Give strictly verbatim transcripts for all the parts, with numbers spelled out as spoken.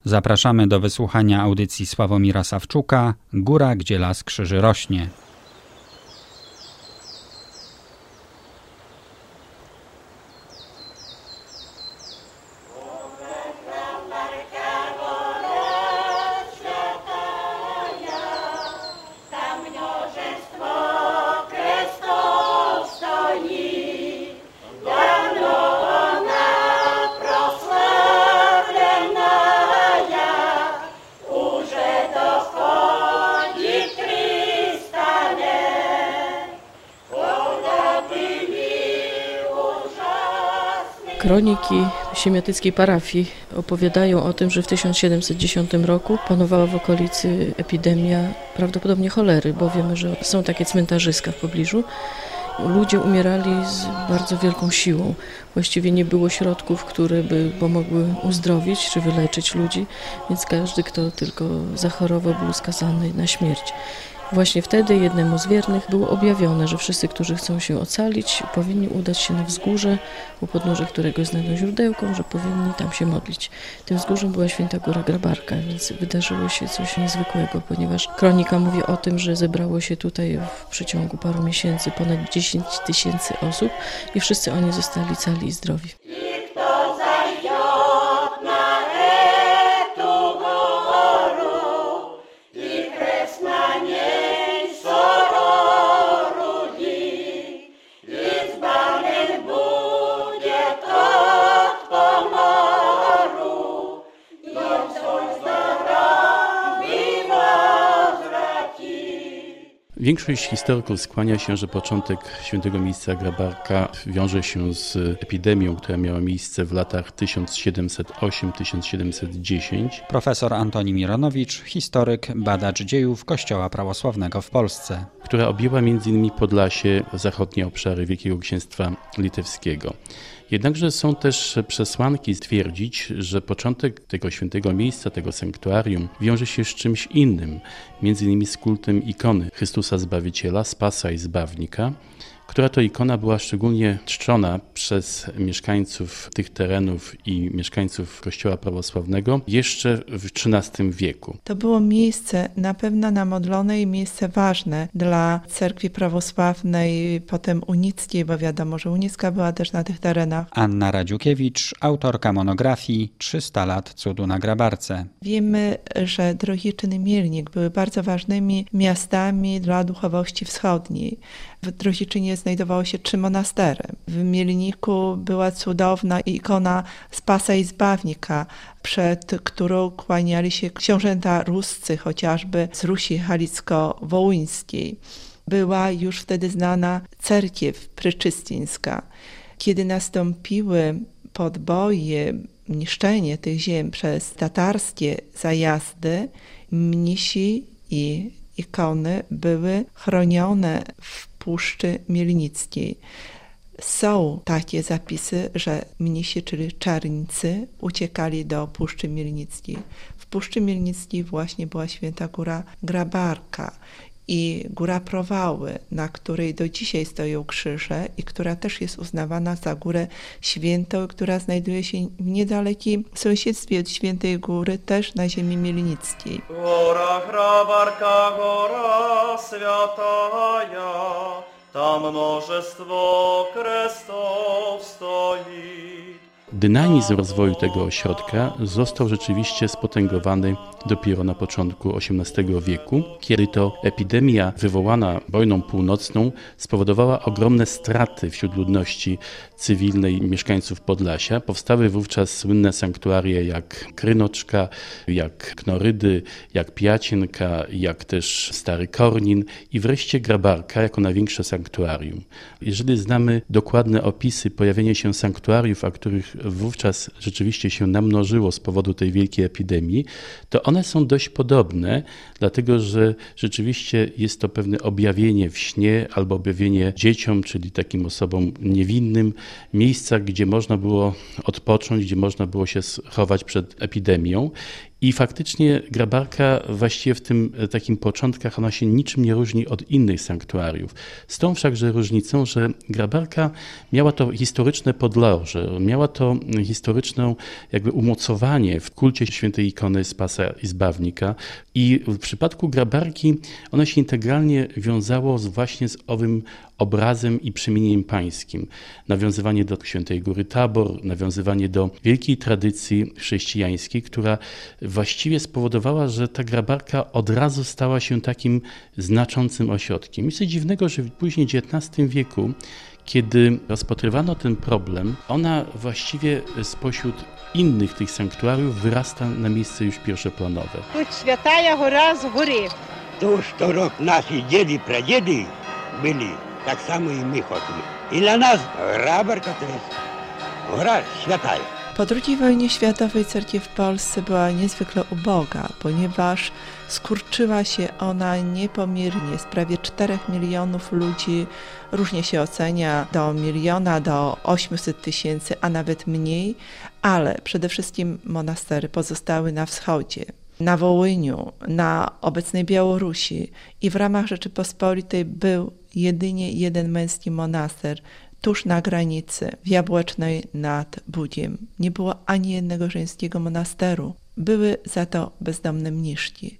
Zapraszamy do wysłuchania audycji Sławomira Sawczuka „Góra, gdzie las krzyży rośnie”. Kroniki siemiatyckiej parafii opowiadają o tym, że w tysiąc siedemset dziesiątym roku panowała w okolicy epidemia prawdopodobnie cholery, bo wiemy, że są takie cmentarzyska w pobliżu. Ludzie umierali z bardzo wielką siłą. Właściwie nie było środków, które by pomogły uzdrowić czy wyleczyć ludzi, więc każdy, kto tylko zachorował, był skazany na śmierć. Właśnie wtedy jednemu z wiernych było objawione, że wszyscy, którzy chcą się ocalić, powinni udać się na wzgórze, u podnóża którego znajdą źródełko, że powinni tam się modlić. Tym wzgórzem była Święta Góra Grabarka, więc wydarzyło się coś niezwykłego, ponieważ kronika mówi o tym, że zebrało się tutaj w przeciągu paru miesięcy ponad dziesięć tysięcy osób i wszyscy oni zostali cali i zdrowi. Większość historyków skłania się, że początek Świętego Miejsca Grabarka wiąże się z epidemią, która miała miejsce w latach tysiąc siedemset ósmym do tysiąc siedemset dziesiątego. Profesor Antoni Mironowicz, historyk, badacz dziejów Kościoła prawosławnego w Polsce. Która objęła między innymi Podlasie, zachodnie obszary Wielkiego Księstwa Litewskiego. Jednakże są też przesłanki stwierdzić, że początek tego świętego miejsca, tego sanktuarium wiąże się z czymś innym, między innymi z kultem ikony Chrystusa Zbawiciela, Spasa i Zbawnika, która to ikona była szczególnie czczona przez mieszkańców tych terenów i mieszkańców Kościoła prawosławnego jeszcze w trzynastym wieku. To było miejsce na pewno namodlone i miejsce ważne dla cerkwi prawosławnej, potem unickiej, bo wiadomo, że unicka była też na tych terenach. Anna Radziukiewicz, autorka monografii trzysta lat cudu na Grabarce. Wiemy, że Drohiczyn i Mielnik były bardzo ważnymi miastami dla duchowości wschodniej. W Drohiczynie znajdowało się trzy monastery. W Mielniku była cudowna ikona Spasa i Zbawnika, przed którą kłaniali się książęta ruscy, chociażby z Rusi halicko-wołyńskiej. Była już wtedy znana cerkiew pryczystińska. Kiedy nastąpiły podboje, niszczenie tych ziem przez tatarskie zajazdy, mnisi i ikony były chronione w Puszczy Mielnickiej. Są takie zapisy, że mnisi, czyli czarnicy, uciekali do Puszczy Mielnickiej. W Puszczy Mielnickiej właśnie była Święta Góra Grabarka i Góra Prowały, na której do dzisiaj stoją krzyże i która też jest uznawana za Górę Świętą, która znajduje się w niedalekim sąsiedztwie od Świętej Góry, też na ziemi mielnickiej. Góra Grabarka, góra świętaja, tam mnóstwo kresów stoi. Dynamizm rozwoju tego ośrodka został rzeczywiście spotęgowany dopiero na początku osiemnastego wieku, kiedy to epidemia wywołana wojną północną spowodowała ogromne straty wśród ludności cywilnej mieszkańców Podlasia. Powstały wówczas słynne sanktuaria jak Krynoczka, jak Knorydy, jak Piacienka, jak też Stary Kornin i wreszcie Grabarka jako największe sanktuarium. Jeżeli znamy dokładne opisy pojawienia się sanktuariów, a których wówczas rzeczywiście się namnożyło z powodu tej wielkiej epidemii, to one są dość podobne, dlatego że rzeczywiście jest to pewne objawienie w śnie albo objawienie dzieciom, czyli takim osobom niewinnym, miejsca, gdzie można było odpocząć, gdzie można było się schować przed epidemią. I faktycznie Grabarka właściwie w tym takim początkach ona się niczym nie różni od innych sanktuariów. Z tą wszakże różnicą, że Grabarka miała to historyczne podloże, miała to historyczne jakby umocowanie w kulcie świętej ikony Spasa i Zbawnika i w przypadku Grabarki ono się integralnie wiązało z, właśnie z owym obrazem i przemienieniem pańskim. Nawiązywanie do świętej góry Tabor, nawiązywanie do wielkiej tradycji chrześcijańskiej, która właściwie spowodowała, że ta Grabarka od razu stała się takim znaczącym ośrodkiem. Nic dziwnego, że później w dziewiętnastym wieku, kiedy rozpatrywano ten problem, ona właściwie spośród innych tych sanktuariów wyrasta na miejsce już pierwszoplanowe. Tu Święta Góra z góry. Tu sto rok nasi dziedi, pradziedi byli, tak samo i my chodzimy. I dla nas Grabarka to jest góra święta. Po drugiej wojnie światowej cerkiew w Polsce była niezwykle uboga, ponieważ skurczyła się ona niepomiernie z prawie czterech milionów ludzi, różnie się ocenia, do miliona, do ośmiuset tysięcy, a nawet mniej, ale przede wszystkim monastery pozostały na wschodzie, na Wołyniu, na obecnej Białorusi i w ramach Rzeczypospolitej był jedynie jeden męski monaster, tuż na granicy, w Jabłecznej nad Budziem. Nie było ani jednego żeńskiego monasteru. Były za to bezdomne mniszki.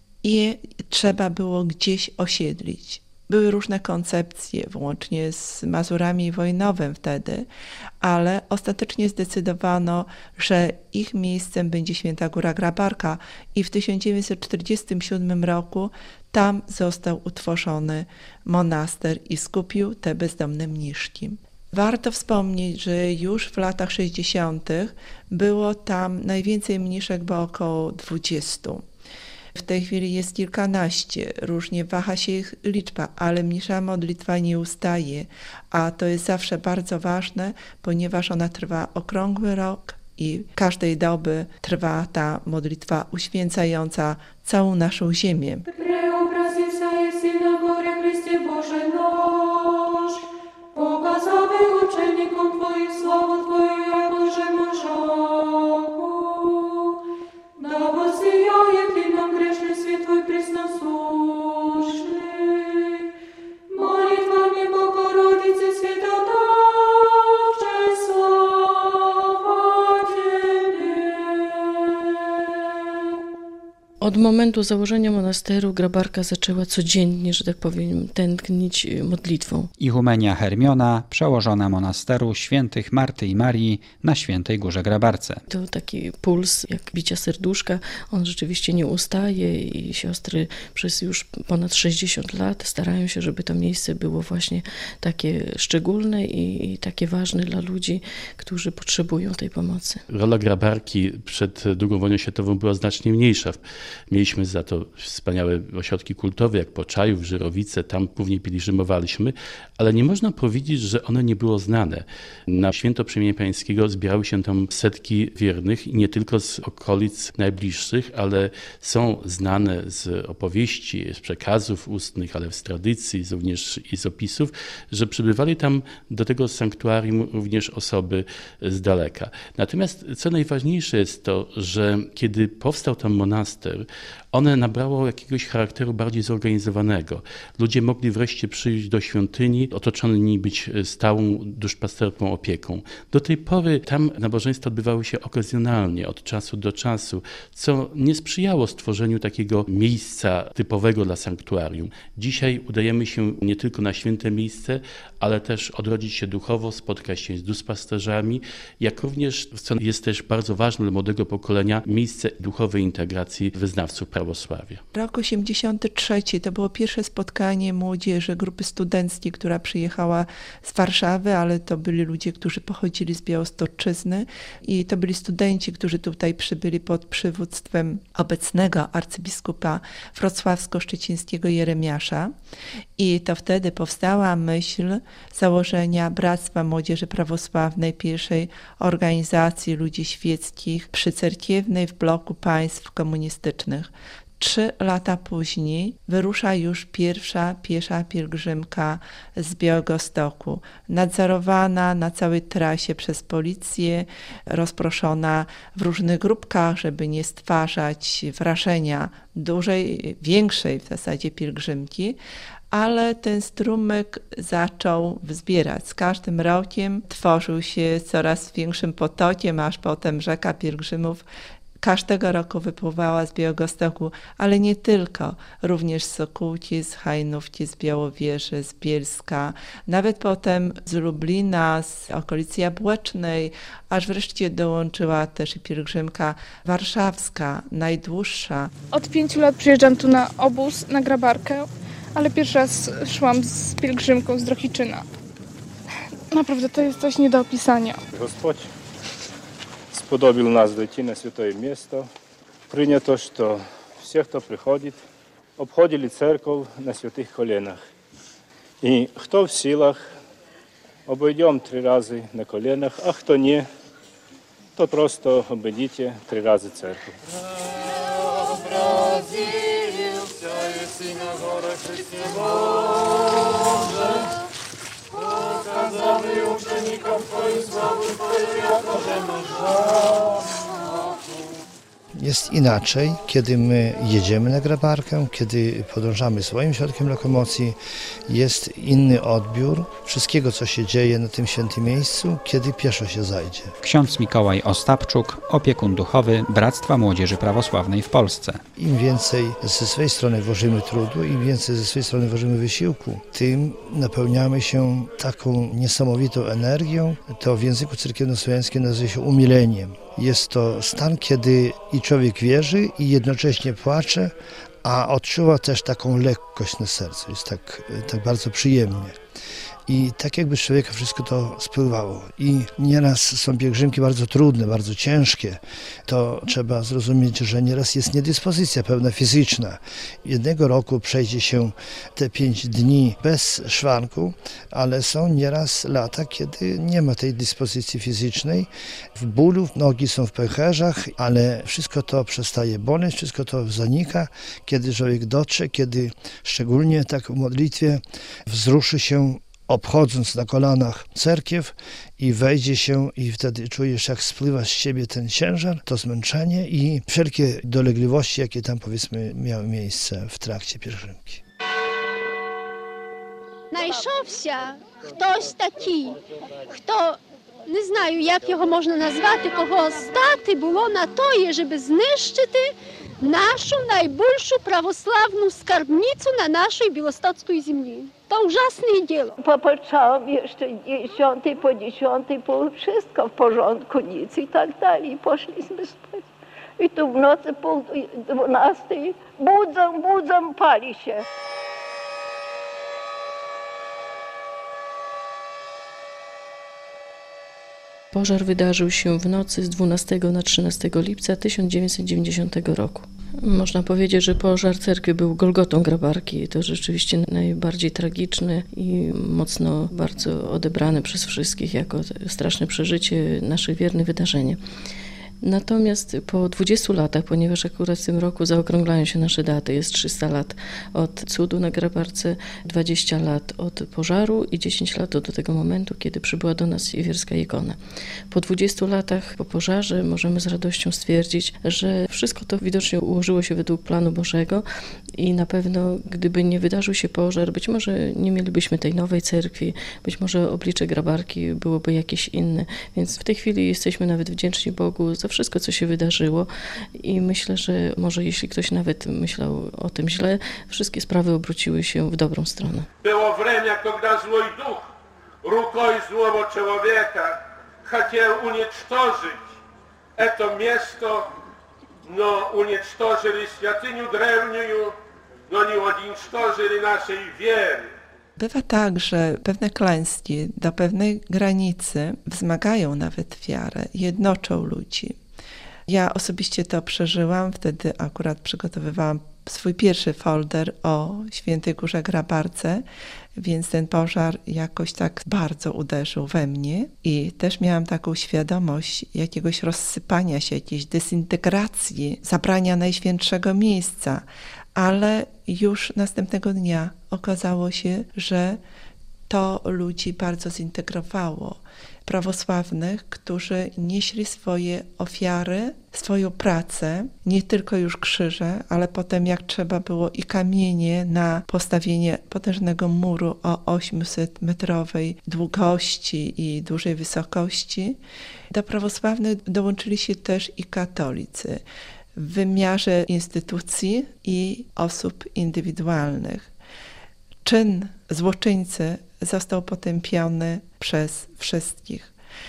I trzeba było gdzieś osiedlić. Były różne koncepcje, włącznie z Mazurami i Wojnowem wtedy, ale ostatecznie zdecydowano, że ich miejscem będzie Święta Góra Grabarka i w tysiąc dziewięćset czterdziestym siódmym roku tam został utworzony monaster i skupił te bezdomne mniszki. Warto wspomnieć, że już w latach sześćdziesiątych było tam najwięcej mniszek, bo około dwudziestu. W tej chwili jest kilkanaście, różnie waha się ich liczba, ale mnisza modlitwa nie ustaje, a to jest zawsze bardzo ważne, ponieważ ona trwa okrągły rok i każdej doby trwa ta modlitwa uświęcająca całą naszą ziemię. Uczennikom Twoim sławę Twoją, jakoże możoku. Dało zjaje klinom grzeszny świat Twój prysnosłuszny. Молитвами Богородицы Святодавчей слава Тебе. Od momentu założenia monasteru Grabarka zaczęła codziennie, że tak powiem, tętnić modlitwą. Ichumenia Hermiona, przełożona monasteru świętych Marty i Marii na Świętej Górze Grabarce. To taki puls jak bicia serduszka, on rzeczywiście nie ustaje i siostry przez już ponad sześćdziesiąt lat starają się, żeby to miejsce było właśnie takie szczególne i, i takie ważne dla ludzi, którzy potrzebują tej pomocy. Rola Grabarki przed drugą wojną światową była znacznie mniejsza. Mieliśmy za to wspaniałe ośrodki kultowe, jak Poczajów, Żyrowice, tam głównie pielgrzymowaliśmy, ale nie można powiedzieć, że one nie było znane. Na Święto Przemienienia Pańskiego zbierały się tam setki wiernych i nie tylko z okolic najbliższych, ale są znane z opowieści, z przekazów ustnych, ale z tradycji, również i z opisów, że przybywali tam do tego sanktuarium również osoby z daleka. Natomiast co najważniejsze jest to, że kiedy powstał tam monaster, one nabrało jakiegoś charakteru bardziej zorganizowanego. Ludzie mogli wreszcie przyjść do świątyni, otoczeni być stałą duszpasterską opieką. Do tej pory tam nabożeństwa odbywały się okazjonalnie, od czasu do czasu, co nie sprzyjało stworzeniu takiego miejsca typowego dla sanktuarium. Dzisiaj udajemy się nie tylko na święte miejsce, ale też odrodzić się duchowo, spotkać się z duszpasterzami, jak również, co jest też bardzo ważne dla młodego pokolenia, miejsce duchowej integracji wyznawców prawosławia. Rok osiemdziesiąty trzeci to było pierwsze spotkanie młodzieży, grupy studenckiej, która przyjechała z Warszawy, ale to byli ludzie, którzy pochodzili z Białostoczyzny i to byli studenci, którzy tutaj przybyli pod przywództwem obecnego arcybiskupa wrocławsko-szczecińskiego Jeremiasza i to wtedy powstała myśl założenia Bractwa Młodzieży Prawosławnej, pierwszej organizacji ludzi świeckich przycerkiewnej w bloku państw komunistycznych. Trzy lata później wyrusza już pierwsza piesza pielgrzymka z Białegostoku, nadzorowana na całej trasie przez policję, rozproszona w różnych grupkach, żeby nie stwarzać wrażenia dużej, większej w zasadzie pielgrzymki, ale ten strumyk zaczął wzbierać. Z każdym rokiem tworzył się coraz większym potokiem, aż potem rzeka pielgrzymów każdego roku wypływała z Białegostoku, ale nie tylko, również z Sokółki, z Hajnówki, z Białowieży, z Bielska, nawet potem z Lublina, z okolicy Jabłecznej, aż wreszcie dołączyła też i pielgrzymka warszawska, najdłuższa. Od pięciu lat przyjeżdżam tu na obóz, na grabarkę, ale pierwszy raz szłam z pielgrzymką z Drohiczyna. Naprawdę to jest coś nie do opisania. Господь сподобил нас дойти на святое место. Принято, что все, кто приходит, обходили церковь на святых коленах. И кто в силах, обойдем три раза на коленах, а кто не, то просто обойдите три раза церковь. Jest inaczej, kiedy my jedziemy na grabarkę, kiedy podążamy swoim środkiem lokomocji. Jest inny odbiór wszystkiego, co się dzieje na tym świętym miejscu, kiedy pieszo się zajdzie. Ksiądz Mikołaj Ostapczuk, opiekun duchowy Bractwa Młodzieży Prawosławnej w Polsce. Im więcej ze swojej strony włożymy trudu, im więcej ze swojej strony włożymy wysiłku, tym napełniamy się taką niesamowitą energią. To w języku cerkiewnosłowiańskim nazywa się umileniem. Jest to stan, kiedy i człowiek wierzy i jednocześnie płacze, a odczuwa też taką lekkość na sercu. Jest tak, tak bardzo przyjemnie. I tak jakby z człowieka wszystko to spływało. I nieraz są pielgrzymki bardzo trudne, bardzo ciężkie. To trzeba zrozumieć, że nieraz jest niedyspozycja pełna fizyczna. Jednego roku przejdzie się te pięć dni bez szwanku, ale są nieraz lata, kiedy nie ma tej dyspozycji fizycznej. W bólu, nogi są w pęcherzach, ale wszystko to przestaje boleć, wszystko to zanika, kiedy człowiek dotrze, kiedy szczególnie tak w modlitwie wzruszy się, obchodząc na kolanach cerkiew i wejdzie się i wtedy czujesz, jak spływa z siebie ten ciężar, to zmęczenie i wszelkie dolegliwości, jakie tam powiedzmy miały miejsce w trakcie pielgrzymki. Знайшовся хтось такий, хто, не знаю, як його можна назвати, кого стати було на тоє, щоб знищити нашу найбільшу православну скарбницю на нашій білостоцькій землі. To ужасne dzieło. Popatrzałam jeszcze dziesiątej po dziesiątej, było wszystko w porządku, nic i tak dalej. I poszliśmy spać. I tu w nocy pół dwunastej budzą, budzą, pali się. Pożar wydarzył się w nocy z dwunastego na trzynastego lipca tysiąc dziewięćset dziewięćdziesiątego roku. Można powiedzieć, że pożar cerkwi był Golgotą grabarki. To rzeczywiście najbardziej tragiczne i mocno bardzo odebrane przez wszystkich jako straszne przeżycie naszych wiernych wydarzenie. Natomiast po dwudziestu latach, ponieważ akurat w tym roku zaokrąglają się nasze daty, jest trzysta lat od cudu na grabarce, dwadzieścia lat od pożaru i dziesięć lat do tego momentu, kiedy przybyła do nas siewierska ikona. Po dwudziestu latach po pożarze możemy z radością stwierdzić, że wszystko to widocznie ułożyło się według planu Bożego i na pewno gdyby nie wydarzył się pożar, być może nie mielibyśmy tej nowej cerkwi, być może oblicze grabarki byłoby jakieś inne, więc w tej chwili jesteśmy nawet wdzięczni Bogu za wszystko, co się wydarzyło i myślę, że może jeśli ktoś nawet myślał o tym źle, wszystkie sprawy obróciły się w dobrą stronę. Było время, когда злой дух рукой злого человека хотел уничтожить это место, но уничтожили святыню древнюю, но не уничтожили нашей веры. Bywa tak, że pewne klęski do pewnej granicy wzmagają nawet wiarę, jednoczą ludzi. Ja osobiście to przeżyłam, wtedy akurat przygotowywałam swój pierwszy folder o Świętej Górze Grabarce, więc ten pożar jakoś tak bardzo uderzył we mnie i też miałam taką świadomość jakiegoś rozsypania się, jakiejś dezintegracji, zabrania najświętszego miejsca, ale już następnego dnia okazało się, że to ludzi bardzo zintegrowało. Prawosławnych, którzy nieśli swoje ofiary, swoją pracę, nie tylko już krzyże, ale potem jak trzeba było i kamienie na postawienie potężnego muru o ośmset metrowej długości i dużej wysokości. Do prawosławnych dołączyli się też i katolicy w wymiarze instytucji i osób indywidualnych. Czyn złoczyńcy został potępiony przez wszystkich.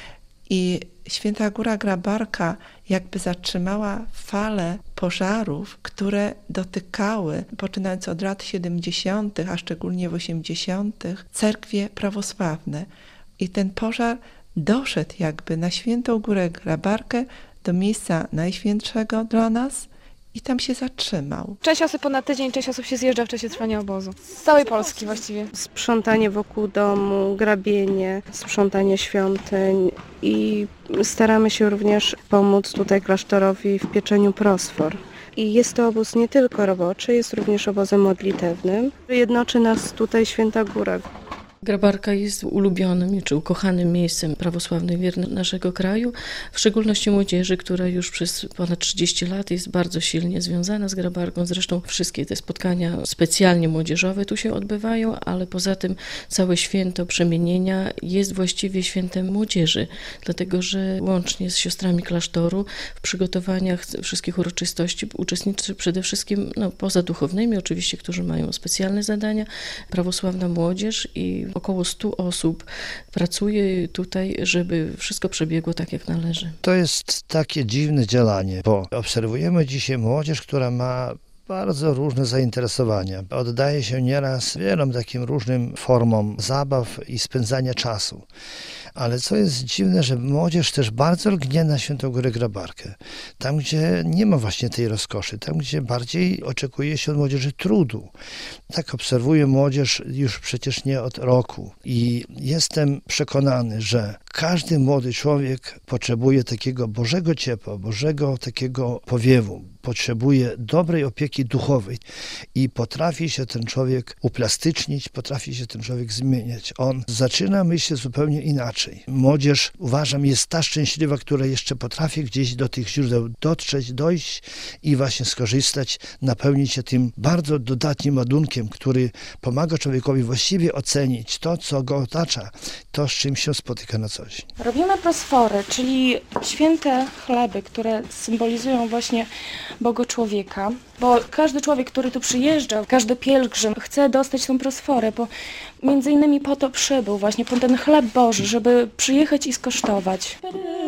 I Święta Góra Grabarka jakby zatrzymała falę pożarów, które dotykały, poczynając od lat siedemdziesiątych, a szczególnie w osiemdziesiątych, cerkwie prawosławne. I ten pożar doszedł jakby na Świętą Górę Grabarkę, do miejsca najświętszego dla nas, i tam się zatrzymał. Część osób ponad tydzień, część osób się zjeżdża w czasie trwania obozu. Z całej Polski właściwie. Sprzątanie wokół domu, grabienie, sprzątanie świątyń i staramy się również pomóc tutaj klasztorowi w pieczeniu prosfor. I jest to obóz nie tylko roboczy, jest również obozem modlitewnym. Jednoczy nas tutaj Święta Góra. Grabarka jest ulubionym czy ukochanym miejscem prawosławnych wiernych naszego kraju, w szczególności młodzieży, która już przez ponad trzydzieści lat jest bardzo silnie związana z Grabarką. Zresztą wszystkie te spotkania specjalnie młodzieżowe tu się odbywają, ale poza tym całe święto przemienienia jest właściwie świętem młodzieży, dlatego że łącznie z siostrami klasztoru w przygotowaniach wszystkich uroczystości uczestniczy przede wszystkim, no, poza duchownymi oczywiście, którzy mają specjalne zadania, prawosławna młodzież i około stu osób pracuje tutaj, żeby wszystko przebiegło tak, jak należy. To jest takie dziwne działanie, bo obserwujemy dzisiaj młodzież, która ma bardzo różne zainteresowania. Oddaje się nieraz wielom takim różnym formom zabaw i spędzania czasu. Ale co jest dziwne, że młodzież też bardzo lgnie na Świętą Górę Grabarkę. Tam, gdzie nie ma właśnie tej rozkoszy, tam, gdzie bardziej oczekuje się od młodzieży trudu. Tak obserwuję młodzież już przecież nie od roku i jestem przekonany, że każdy młody człowiek potrzebuje takiego Bożego ciepła, Bożego takiego powiewu, potrzebuje dobrej opieki duchowej i potrafi się ten człowiek uplastycznić, potrafi się ten człowiek zmieniać. On zaczyna myśleć zupełnie inaczej. Młodzież, uważam, jest ta szczęśliwa, która jeszcze potrafi gdzieś do tych źródeł dotrzeć, dojść i właśnie skorzystać, napełnić się tym bardzo dodatnim ładunkiem, który pomaga człowiekowi właściwie ocenić to, co go otacza, to, z czym się spotyka na co dzień. Robimy prosfory, czyli święte chleby, które symbolizują właśnie Boga człowieka, bo każdy człowiek, który tu przyjeżdża, każdy pielgrzym chce dostać tą prosforę, bo między innymi po to przybył, właśnie po ten chleb Boży, żeby przyjechać i skosztować.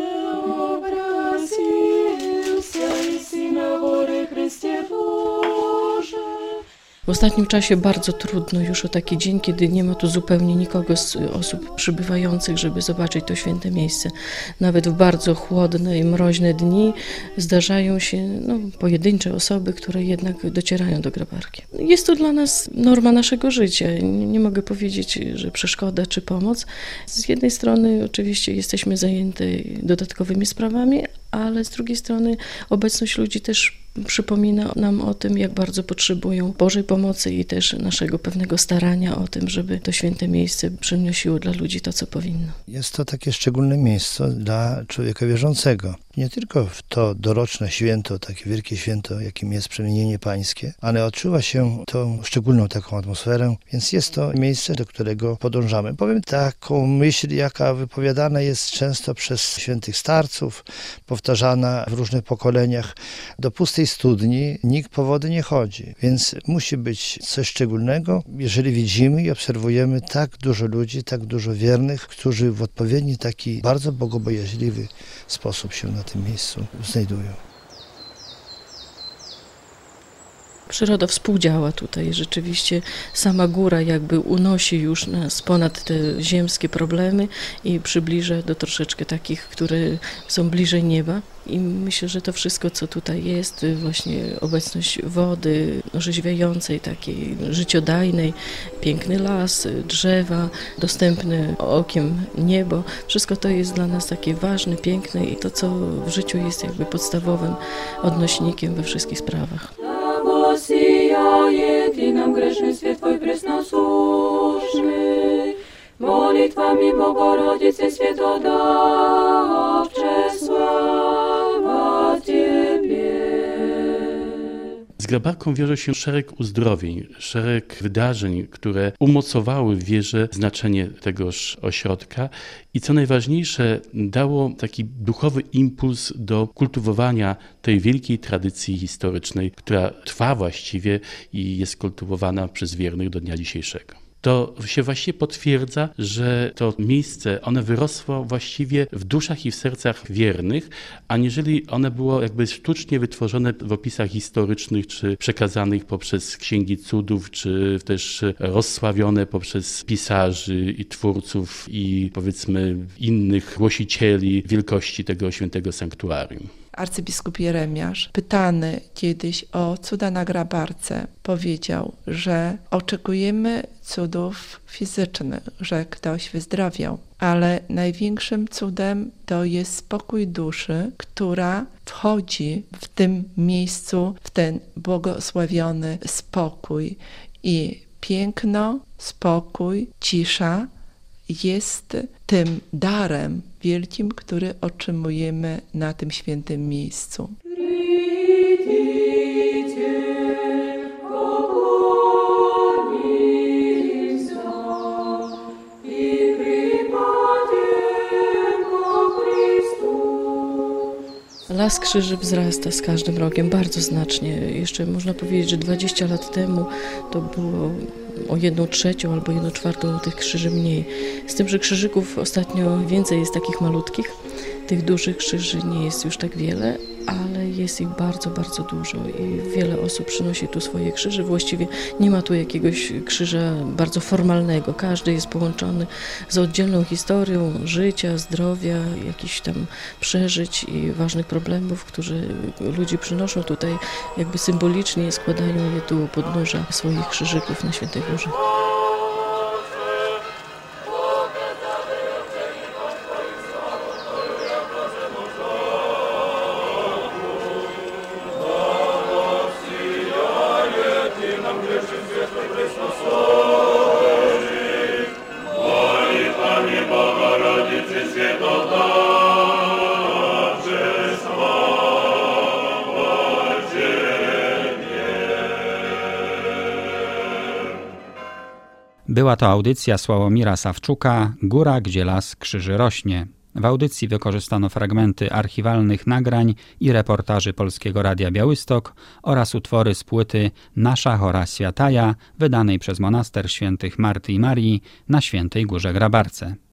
W ostatnim czasie bardzo trudno już o taki dzień, kiedy nie ma tu zupełnie nikogo z osób przybywających, żeby zobaczyć to święte miejsce. Nawet w bardzo chłodne i mroźne dni zdarzają się no, pojedyncze osoby, które jednak docierają do Grabarki. Jest to dla nas norma naszego życia. Nie, nie mogę powiedzieć, że przeszkoda czy pomoc. Z jednej strony oczywiście jesteśmy zajęte dodatkowymi sprawami, ale z drugiej strony obecność ludzi też przypomina nam o tym, jak bardzo potrzebują Bożej pomocy i też naszego pewnego starania o tym, żeby to święte miejsce przynosiło dla ludzi to, co powinno. Jest to takie szczególne miejsce dla człowieka wierzącego. Nie tylko w to doroczne święto, takie wielkie święto, jakim jest przemienienie pańskie, ale odczuwa się tą szczególną taką atmosferę, więc jest to miejsce, do którego podążamy. Powiem taką myśl, jaka wypowiadana jest często przez świętych starców, powtarzana w różnych pokoleniach. Do pustej studni nikt po wodę nie chodzi, więc musi być coś szczególnego, jeżeli widzimy i obserwujemy tak dużo ludzi, tak dużo wiernych, którzy w odpowiedni taki bardzo bogobojaźliwy sposób się na tym miejscu znajdują. Przyroda współdziała tutaj. Rzeczywiście sama góra jakby unosi już nas ponad te ziemskie problemy i przybliża do troszeczkę takich, które są bliżej nieba. I myślę, że to wszystko, co tutaj jest, właśnie obecność wody orzeźwiającej, takiej życiodajnej, piękny las, drzewa, dostępne okiem niebo, wszystko to jest dla nas takie ważne, piękne i to, co w życiu jest jakby podstawowym odnośnikiem we wszystkich sprawach. Сияет и нам грешный свет Твой пресносущный, молитвами Богородицы Святодавче, слава Тебе. Z Grabarką wiąże się szereg uzdrowień, szereg wydarzeń, które umocowały w wierze znaczenie tegoż ośrodka i co najważniejsze dało taki duchowy impuls do kultywowania tej wielkiej tradycji historycznej, która trwa właściwie i jest kultywowana przez wiernych do dnia dzisiejszego. To się właśnie potwierdza, że to miejsce, one wyrosło właściwie w duszach i w sercach wiernych, aniżeli one było jakby sztucznie wytworzone w opisach historycznych, czy przekazanych poprzez księgi cudów, czy też rozsławione poprzez pisarzy i twórców i powiedzmy innych głosicieli wielkości tego świętego sanktuarium. Arcybiskup Jeremiasz, pytany kiedyś o cuda na Grabarce, powiedział, że oczekujemy cudów fizycznych, że ktoś wyzdrowiał, ale największym cudem to jest spokój duszy, która wchodzi w tym miejscu, w ten błogosławiony spokój i piękno, spokój, cisza jest tym darem wielkim, który otrzymujemy na tym świętym miejscu. Las krzyży wzrasta z każdym rokiem bardzo znacznie. Jeszcze można powiedzieć, że dwadzieścia lat temu to było o jedną trzecią albo jedną czwartą tych krzyży mniej. Z tym, że krzyżyków ostatnio więcej jest takich malutkich. Tych dużych krzyży nie jest już tak wiele, ale jest ich bardzo, bardzo dużo i wiele osób przynosi tu swoje krzyże. Właściwie nie ma tu jakiegoś krzyża bardzo formalnego. Każdy jest połączony z oddzielną historią życia, zdrowia, jakichś tam przeżyć i ważnych problemów, które ludzie przynoszą tutaj jakby symbolicznie, składają je tu u podnóża swoich krzyżyków na Świętej Górze. Była to audycja Sławomira Sawczuka „Góra, gdzie las krzyży rośnie”. W audycji wykorzystano fragmenty archiwalnych nagrań i reportaży Polskiego Radia Białystok oraz utwory z płyty Nasza Chora Świataja, wydanej przez Monaster Świętych Marty i Marii na Świętej Górze Grabarce.